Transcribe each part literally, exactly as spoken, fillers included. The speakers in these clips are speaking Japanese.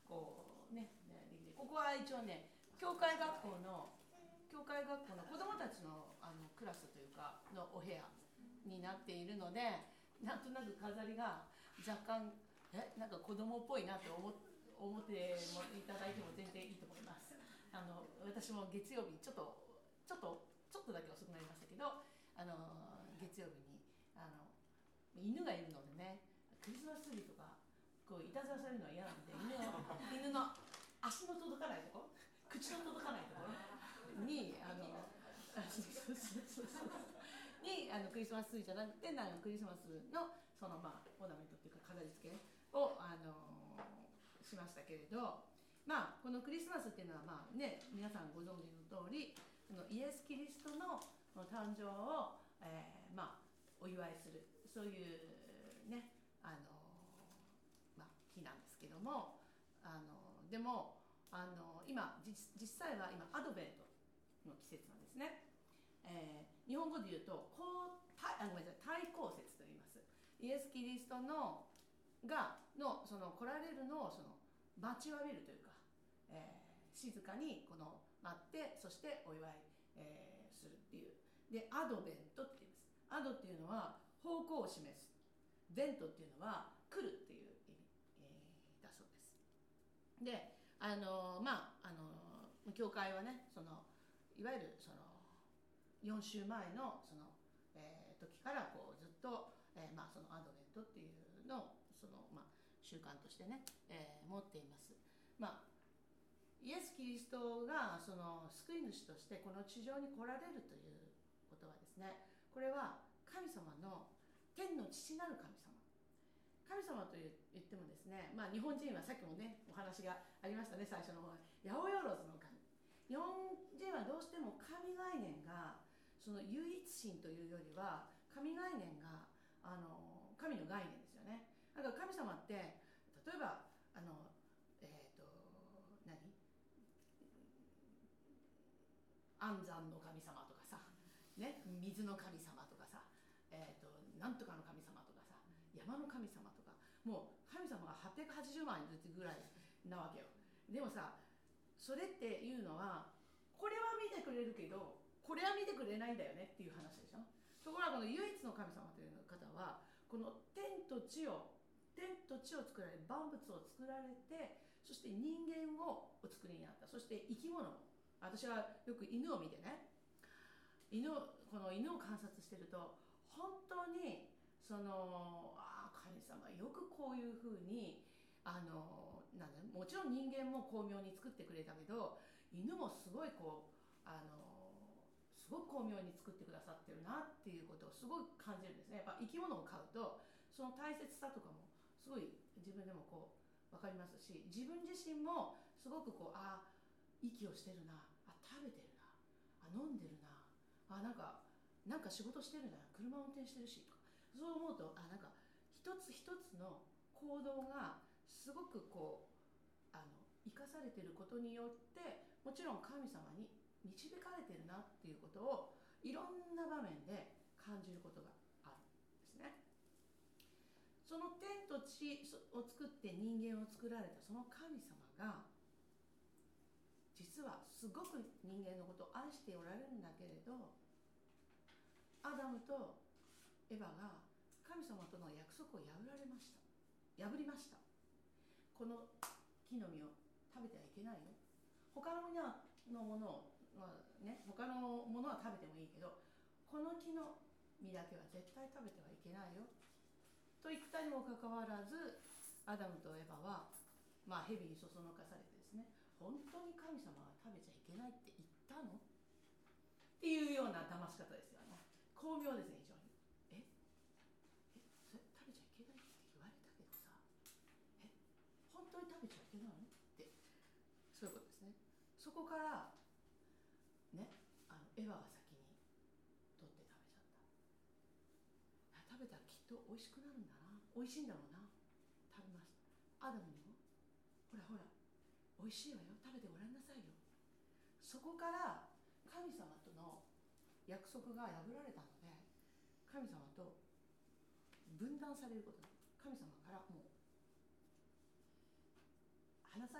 こうね、ここは一応ね教会学校の教会学校の子どもたちの、あのクラスというかのお部屋になっているので、なんとなく飾りが若干えなんか子供っぽいなって思思ってもいただいても全然いいと思います。あの私も月曜日ちょっとちょっとちょっとだけ遅くなりましたけど、あの月曜日にあの犬がいるのでね、クリスマスツリーとかこういたずらされるのは嫌なので、犬の犬の足の届かないところ、口の届かないところにあのにあのクリスマスツリーじゃなくて、なんかクリスマスのそのまあオーナメントっていうか飾り付けをあのしましたけれど、まあこのクリスマスっていうのはまあね皆さんご存知の通り、このイエス・キリストの誕生を、えー、まあお祝いする、そういうねあのまあ日なんですけども、あのでもあの今 実, 実際は今アドベントの季節なんですね。えー、日本語で言うとこうたあごめんなさい対抗節と言います。イエス・キリストのがのその来られるのをその待ちわびるというか、えー、静かにこの待って、そしてお祝い、えー、するっていう。でアドベントって言います。アドっていうのは方向を示す、ベントっていうのは来るっていう意味、えー、だそうです。であのまああの教会はね、そのいわゆるそのよん週前のその、えー、時からこうずっと、えーまあ、そのアドベントっていうのをその、まあ、習慣としてね、えー、持っています。まあイエス・キリストがその救い主としてこの地上に来られるということはですね、これは神様の天の父なる神様、神様と言ってもですね、まあ、日本人はさっきもねお話がありましたね、最初の方は八百万の神。日本人はどうしても神概念がその唯一神というよりは神概念があの神の概念ですよね。だから神様って例えばあのえっ、ー、と何安産の神様とかさ、ね、水の神様とかさ、えー、となんとかの神様とかさ、山の神様とか、もう神様がはっぴゃくはちじゅうまんいるぐらいなわけよ。でもさ、それっていうのはこれは見てくれるけどこれは見てくれないんだよねっていう話でしょ。ところがこの唯一の神様という方はこの天と地を天と地を作られ、万物を作られて、そして人間をお作りになった。そして生き物も、私はよく犬を見てね、犬この犬を観察してると本当にそのあ神様よくこういうふうにあのなんだもちろん人間も巧妙に作ってくれたけど、犬もすごいこうあのすごく巧妙に作ってくださってるなっていうことをすごい感じるんですね。やっぱ生き物を飼うとその大切さとかもすごい自分でもこう分かりますし、自分自身もすごくこうあ息をしてるな、あ食べてるな、あ飲んでるな、あなんかなんか仕事してるな、車運転してるしとか、そう思うとあなんか一つ一つの行動がすごくこうあの生かされていることによってもちろん神様に導かれているなっていうことをいろんな場面で感じることがあるんですね。その天と地を作って人間を作られたその神様が実はすごく人間のことを愛しておられるんだけれど、アダムとエヴァが神様との約束を破られました。破りました。この木の実を食べてはいけないよ。他ののものを、まあね、他のものは食べてもいいけど、この木の実だけは絶対食べてはいけないよと言ったにもかかわらず、アダムとエヴァは、まあ、蛇にそそのかされてですね、本当に神様は食べちゃいけないって言ったのっていうような騙し方ですよね。巧妙ですね、非常に。ええそれ食べちゃいけないって言われたけどさ、え本当に食べちゃいけないのって、そういうことですね。そこからね、あのエヴァが先に取って食べちゃった。食べたらきっと美味しくなるんだな、美味しいんだろうな、食べました。アダムにもほらほら美味しいわよ、食べてごらんなさいよ。そこから神様との約束が破られたので、神様と分断されることに、神様からもう離され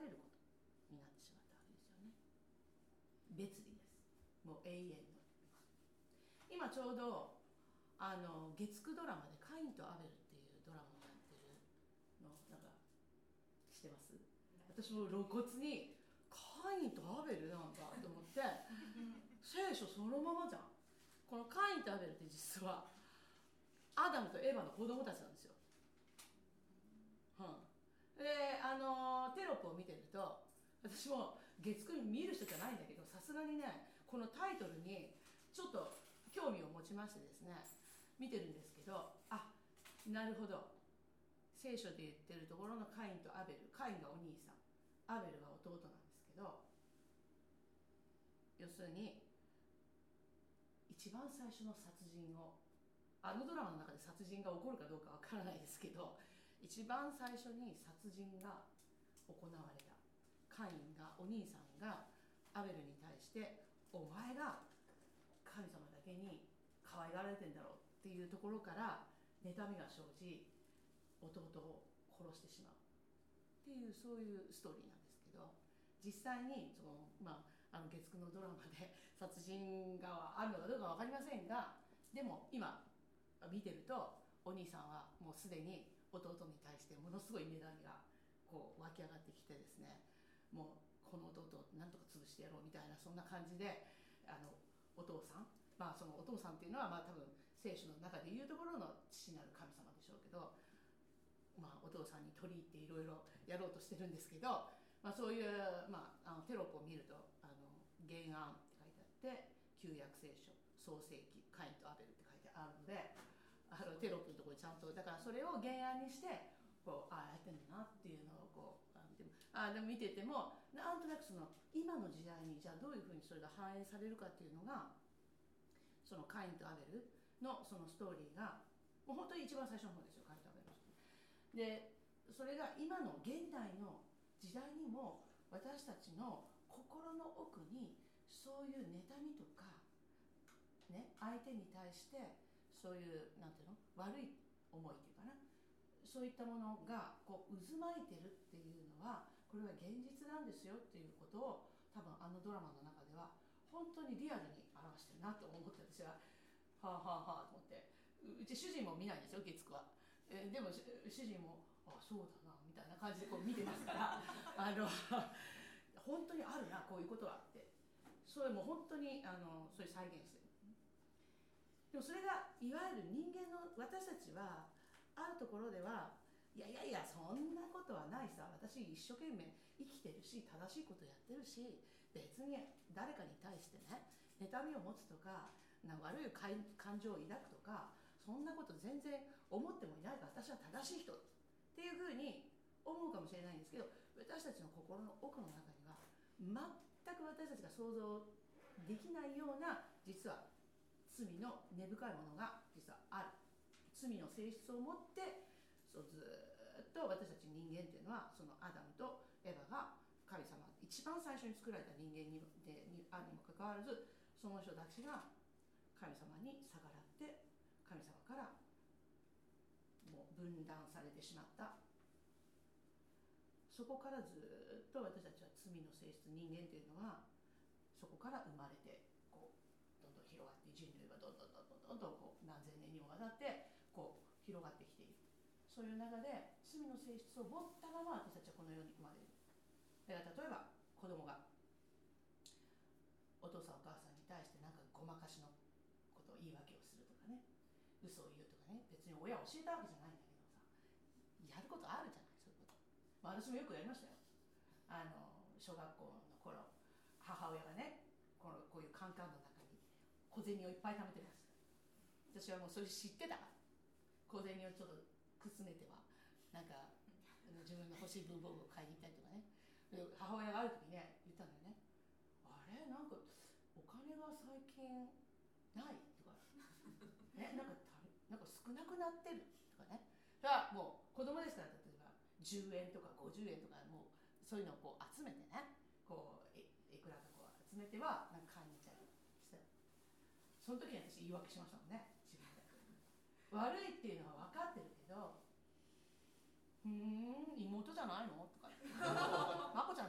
れることになってしまったわけですよね。別離です。もう永遠の。今ちょうどあの月くドラマでカインとアベルっていうドラマをやってるのなんか知ってます？私も露骨にカインとアベルなんだと思って聖書そのままじゃん。このカインとアベルって実はアダムとエヴァの子供たちなんですよ。うん、であのテロップを見てると私も月く見る人じゃないんだけどさすがにねこのタイトルにちょっと興味を持ちましてですね見てるんですけど、あ、なるほど、聖書で言ってるところのカインとアベル、カインがお兄さん、アベルが弟なんですけど、要するに一番最初の殺人を、あのドラマの中で殺人が起こるかどうかわからないですけど、一番最初に殺人が行われた。カインが、お兄さんがアベルに対して、お前が神様だけに可愛がられてんだろうっていうところから妬みが生じ、弟を殺してしまうっていうそういうストーリーなんですけど、実際にその、まあ、あの月9のドラマで殺人があるのかどうか分かりませんが、でも今見てるとお兄さんはもうすでに弟に対してものすごい妬みがこう湧き上がってきてですね、もうこの弟をなんとか潰してやろうみたいなそんな感じで、あのお父さん、まあそのお父さんっていうのはまあ多分聖書の中でいうところの父なる神様でしょうけど、まあ、お父さんに取り入っていろいろやろうとしてるんですけど、まあ、そういう、まあ、あのテロップを見るとあの原案って書いてあって旧約聖書創世記カインとアベルって書いてあるので、あのテロップのところにちゃんとだからそれを原案にしてこうああやってんだなっていうのをこうあ見てもあでも見ててもなんとなくその今の時代にじゃあどういうふうにそれが反映されるかっていうのがそのカインとアベルのそのストーリーがもう本当に一番最初の方ですよ、カインとアベルの。でそれが今の現代の時代にも私たちの心の奥にそういう妬みとか、ね、相手に対してそういうなんていうの悪い思いっていうかな、そういったものがこう渦巻いてるっていうのはこれは現実なんですよっていうことを多分あのドラマの中では本当にリアルに表してるなと思って私ははあはあはあと思って、うち主人も見ないんですよ月9は。えー、でも主人もあそうだなみたいな感じでこう見てますからあの本当にあるなこういうことはって、それも本当にあのそれ再現してる。でもそれがいわゆる人間の私たちはあるところではいやいやいやそんなことはないさ、私一生懸命生きてるし正しいことやってるし別に誰かに対してね妬みを持つとかな悪い感情を抱くとかそんなこと全然思ってもいないから私は正しい人っていうふうに思うかもしれないんですけど、私たちの心の奥の中には全く私たちが想像できないような実は罪の根深いものが実はある。罪の性質を持ってそうずっと私たち人間っていうのはそのアダムとエヴァが神様一番最初に作られた人間にでにあるにもかかわらずその人たちが神様に逆らって神様からもう分断されてしまった。そこからずっと私たちは罪の性質人間というのはそこから生まれてこうどんどん広がって人類がどんどんどんどんどんどんこう何千年にもわたってこう広がってきている。そういう中で罪の性質を持ったまま私たちはこの世に生まれる。だから例えば子供がお父さんお母さんに対してなんかごまかしのことを言い訳をするとかね、嘘を言うとかね、別に親教えたわけじゃないんだけどさ、やることあるじゃないそういうこと。まあ、私もよくやりましたよ。あの小学校の頃母親がねこのこういうカンカンの中に小銭をいっぱい貯めてました。私はもうそれ知ってたから小銭をちょっとくすねてはなんか自分の欲しい文房具を買いに行ったりとかね。母親がある時ね言ったんだよね、あれなんかお金が最近ないとかね、なんかなんか少なくなってるとかね。だからもう子供ですから例えばじゅうえんとかごじゅうえんとかもうそういうのをこう集めてねこういくらかこう集めてはなんか買いに行ったりして、その時に私言い訳しましたもんね自分で。悪いっていうのは分かってるけど、ふーん妹じゃないのとかまこち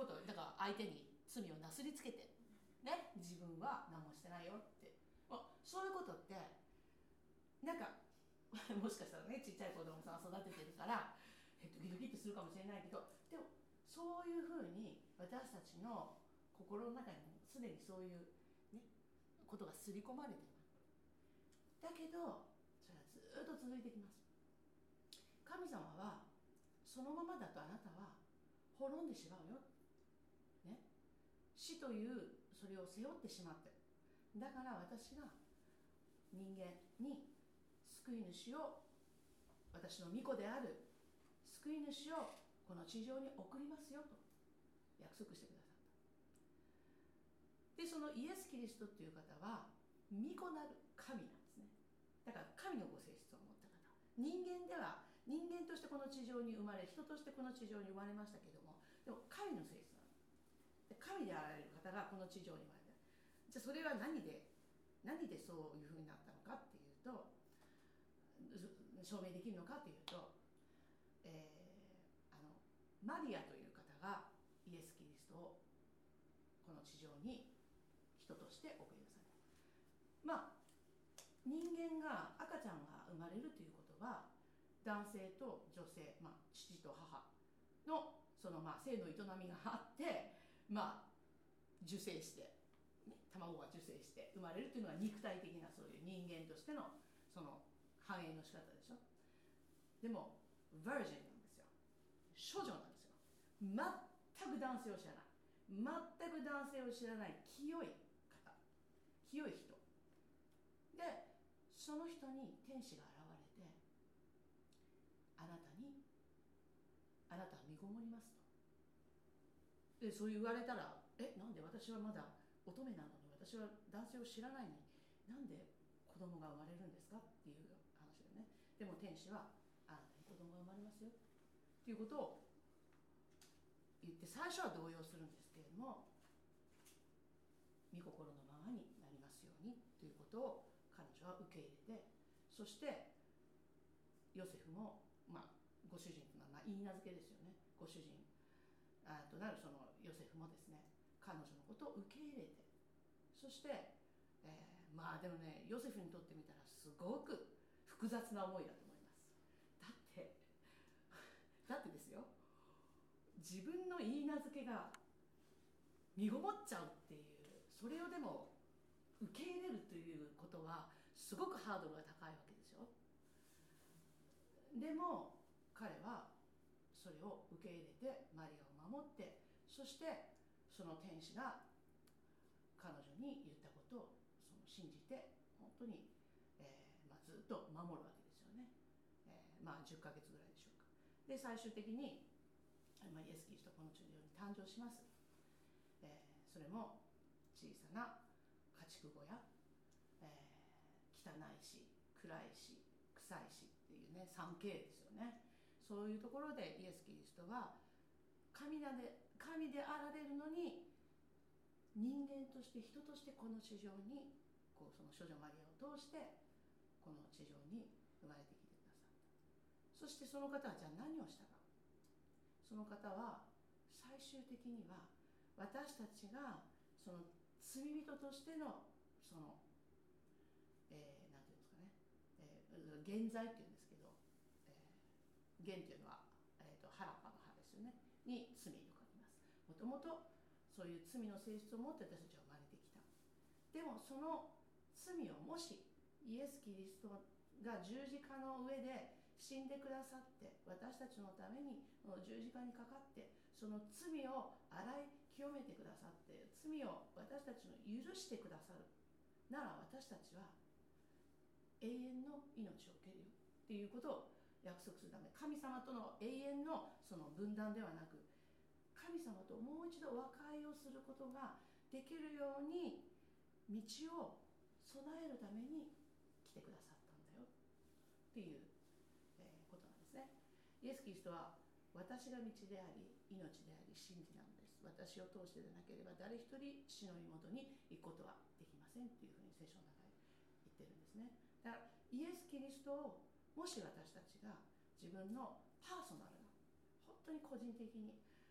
ことだから相手に罪をなすりつけて、ね、自分は何もしてないよって、そういうことってなんかもしかしたらね、ちっちゃい子供さん育ててるからドキドキってするかもしれないけど、でもそういうふうに私たちの心の中にもすでにそういう、ね、ことが刷り込まれています。だけどそれはずっと続いてきます。神様はそのままだとあなたは滅んでしまうよ、ね、死というそれを背負ってしまって、だから私が人間に救い主を、私の御子である救い主をこの地上に送りますよと約束してくださった。でそのイエス・キリストっていう方は御子なる神なんですね。だから神のご性質を持った方、人間では人間としてこの地上に生まれ、人としてこの地上に生まれましたけども、でも神の性質なので、神であられる方がこの地上に生まれた。じゃあそれは何で何でそういうふうになったのかっていうと、証明できるのかというと、えー、あのマリアという方がイエス・キリストをこの地上に人として送り出された。まあ人間が赤ちゃんが生まれるということは男性と女性、まあ、父と母のそのまあ性の営みがあって、まあ、受精して、ね、卵が受精して生まれるというのが肉体的なそういう人間としてのその繁栄の仕方でしょ。でもバージンなんですよ、処女なんですよ。全く男性を知らない、全く男性を知らない清い方、清い人で、その人に天使が現れて、あなたにあなたは身ごもりますと。でそう言われたら、え、なんで私はまだ乙女なのに、私は男性を知らないのになんで子供が生まれるんですかっていう話だよね。でも天使はあなたに子供が生まれますよっていうことを言って、最初は動揺するんですけれども、御心のままになりますようにということを彼女は受け入れて、そしてヨセフも、まあ、ご主人というのは、まあ、言い名付けですよね。ご主人あとなるそのヨセフもですね、彼女のことを受け入れて、そして、えー、まあでもね、ヨセフにとってみたらすごく複雑な思いだと思います。だってだってですよ、自分の言い名付けが身ごもっちゃうっていう、それをでも受け入れるということはすごくハードルが高いわけですよ。でも彼はそれを受け入れてマリアを守って、そしてその天使が彼女に言ったことをその信じて、本当に、えーまあ、ずっと守るわけですよね。えー、まあじゅっかげつぐらいでしょうか。で最終的に、まあ、イエス・キリストはこの地上に誕生します。えー、それも小さな家畜小屋、えー、汚いし暗いし臭いしっていうね スリーケー ですよね。そういうところでイエス・キリストは神で神であられるのに、人間として人としてこの地上にこうその処女マリアを通してこの地上に生まれてきてくださった。そしてその方はじゃあ何をしたか。その方は最終的には私たちがその罪人としてのその、えー、なんていうんですかね、えー、現在っていうんですけど、えー、現っていうのは、えー、と原っぱの葉ですよねに罪と書きます。もともとそういう罪の性質を持って私たちは生まれてきた。でもその罪をもしイエス・キリストが十字架の上で死んでくださって、私たちのために十字架にかかってその罪を洗い清めてくださって、罪を私たちの許してくださるなら、私たちは永遠の命を受けるよっていうことを約束するため、神様との永遠のその分断ではなく、神様ともう一度和解をすることができるように道を備えるために来てくださったんだよっていう、えー、ことなんですね。イエス・キリストは私が道であり命であり真理なのです。私を通してでなければ誰一人父の身元に行くことはできませんっていうふうに聖書の中で言ってるんですね。だからイエス・キリストをもし私たちが自分のパーソナルな、本当に個人的に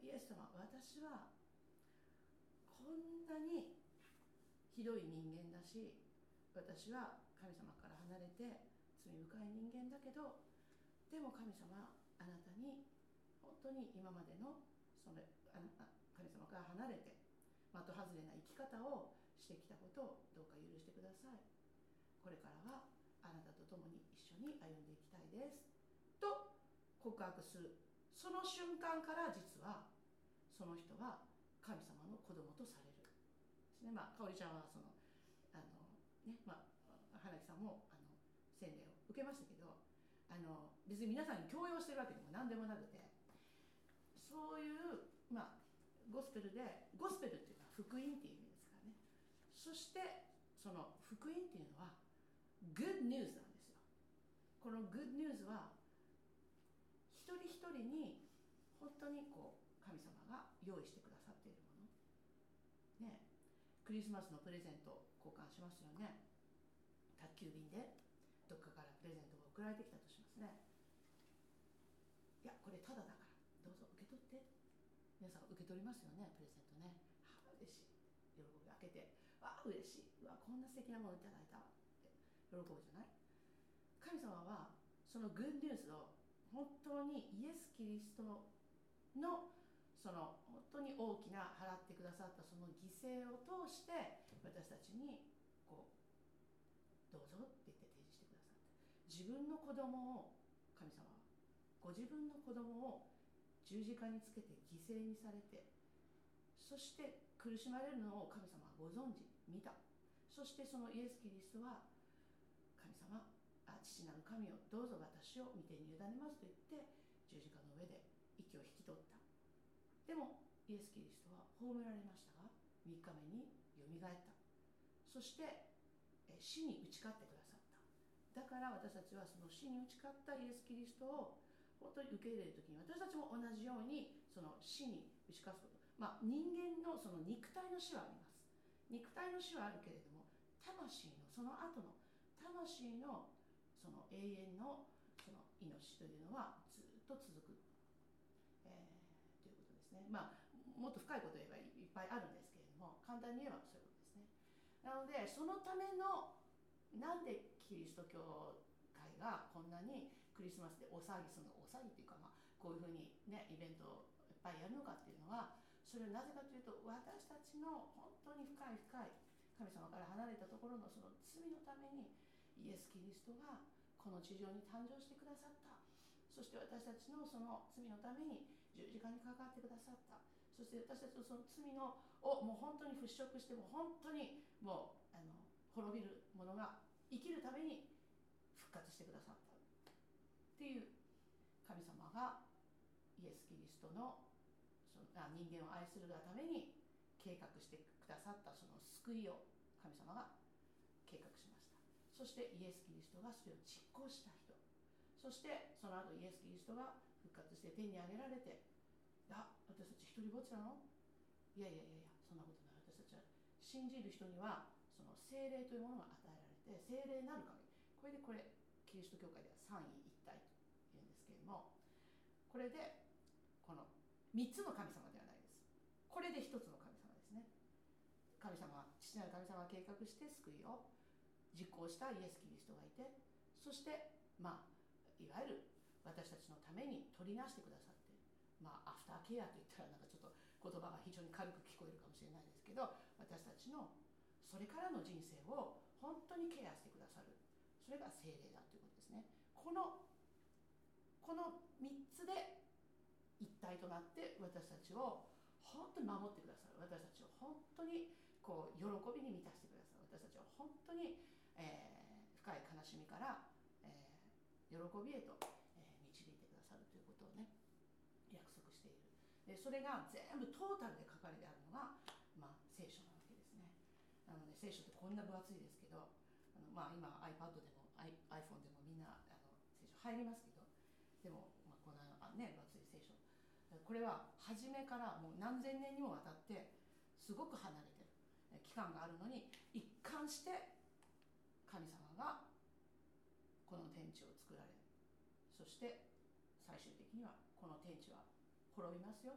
イエス様、私はこんなにひどい人間だし、私は神様から離れて罪深い人間だけど、でも神様、あなたに本当に今までのそのあな神様から離れて的外れな生き方をしてきたことをどうか許してください。これからはあなたと共に一緒に歩んでいきたいですと告白する、その瞬間から実はその人は神様の子供とされるですね。まあ、かおりちゃんはそのあのね、まあ、花木さんもあの洗礼を受けましたけど、あの別に皆さんに強要してるわけでも何でもなくて、そういう、まあ、ゴスペルで、ゴスペルっていうのは福音っていう意味ですからね。そしてその福音っていうのはGood News なんですよ。この Good News は一人一人に本当にこう神様が用意してくださっているものね。クリスマスのプレゼント交換しますよね。宅急便でどっかからプレゼントが送られてきたとしますね。いや、これタダだからどうぞ受け取って。皆さん受け取りますよね、プレゼントね。はあ、嬉しい。喜び開けて、わあ嬉しい、わあこんな素敵なものいただいたわって喜ぶじゃない。神様はそのグッドニュースを本当にイエス・キリストのその本当に大きな払ってくださったその犠牲を通して私たちにこうどうぞって言って提示してくださった。自分の子供を、神様はご自分の子供を十字架につけて犠牲にされて、そして苦しまれるのを神様はご存知、見た。そしてそのイエス・キリストは神様、あ父なる神をどうぞ私を御手に委ねますと言って十字架の上で息を引き取った。でもイエス・キリストは葬られましたがみっかめによみがえった。そして死に打ち勝ってくださった。だから私たちはその死に打ち勝ったイエス・キリストを本当に受け入れるときに、私たちも同じようにその死に打ち勝つこと、まあ、人間のその肉体の死はあります。肉体の死はあるけれども、魂のその後の魂のその永遠のその命というのはずっと続く、えー、ということですね。まあもっと深いことを言えばいっぱいあるんですけれども、簡単に言えばそういうことですね。なのでそのための、なんでキリスト教会がこんなにクリスマスで大騒ぎするの、大騒ぎっていうか、まあ、こういうふうにねイベントをいっぱいやるのかっていうのは、それはなぜかというと、私たちの本当に深い深い神様から離れたところのその罪のためにイエス・キリストがこの地上に誕生してくださった。そして私たちのその罪のために十字架にかかってくださった。そして私たちのその罪のをもう本当に払拭して、もう本当にもうあの滅びる者が生きるために復活してくださったっていう、神様がイエス・キリストのその人間を愛するがために計画してくださったその救いを神様が計画しました。そしてイエス・キリストがそれを実行した人、そしてその後イエス・キリストが復活して天に上げられて、あ、私たち一人ぼっちなの？いやいやいやいや、そんなことない。私たちは信じる人にはその聖霊というものが与えられて、聖霊なる神、これでこれキリスト教会では三位一体というんですけれども、これでこの三つの神様ではないです。これで一つの神様ですね。神様、父なる神様が計画して救いを実行したイエス・キリストがいて、そしてまあいわゆる私たちのために取りなしてくださって、まあアフターケアといったらなんかちょっと言葉が非常に軽く聞こえるかもしれないですけど、私たちのそれからの人生を本当にケアしてくださる、それが聖霊だということですね。このこのみっつで一体となって私たちを本当に守ってくださる、私たちを本当にこう喜びに満たしてくださる、私たちを本当に、えー、深い悲しみから、えー、喜びへと、えー、導いてくださるということをね約束している。でそれが全部トータルで書かれてあるのが、まあ、聖書なわけですね。なので聖書ってこんな分厚いですけど、あの、まあ、今 iPad でも iPhone でもみんなあの聖書入りますけど、でも、まあ、こんなね分厚い聖書、これは初めからもう何千年にもわたってすごく離れてる期間があるのに、一貫して神様がこの天地を作られ、そして最終的にはこの天地は滅びますよ、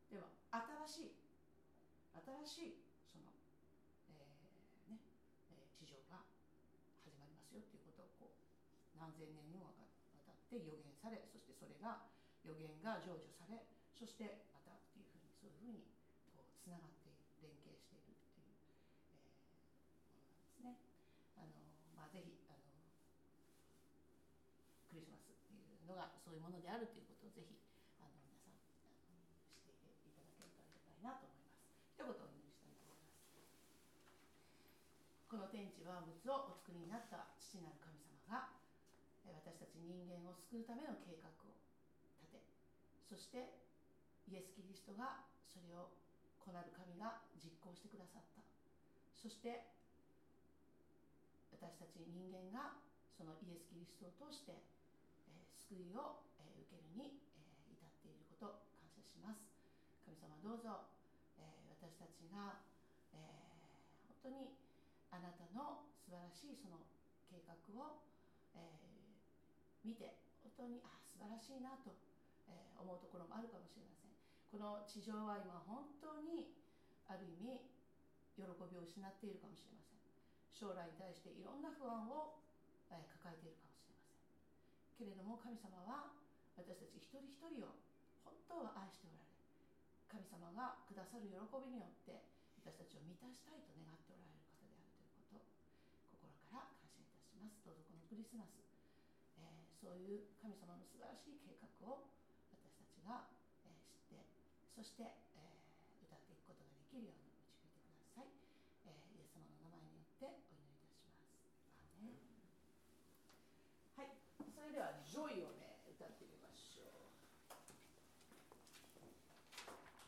では新しい新しいその、えーねえー地上が始まりますよということをこう何千年にもわたって予言され、そしてそれが予言が成就され、そしてまたっていうふうにそういうふうにこうつながっている、連携しているっていう、えー、ものなんですね。あのまあ、ぜひあのクリスマスっていうのがそういうものであるということをぜひあの皆さんあの知っていただけるとありがたいなと思います。一言お祈りしたいと思います。この天地万物をお作りになった父なる神様が私たち人間を救うための計画を立て、そしてイエス・キリストがそれを子なる神が実行してくださった。そして私たち人間がそのイエス・キリストを通して、えー、救いを、えー、受けるに、えー、至っていることを感謝します。神様どうぞ、えー、私たちが、えー、本当にあなたの素晴らしいその計画を、えー、見て本当にあ素晴らしいなと、えー、思うところもあるかもしれません。この地上は今本当にある意味喜びを失っているかもしれません。将来に対していろんな不安を、えー、抱えているかもしれませんけれども、神様は私たち一人一人を本当は愛しておられ、神様がくださる喜びによって私たちを満たしたいと願っておられる方であるということを心から感謝いたします。どうぞこのクリスマス、えー、そういう神様の素晴らしい計画を私たちが、えー、知って、そして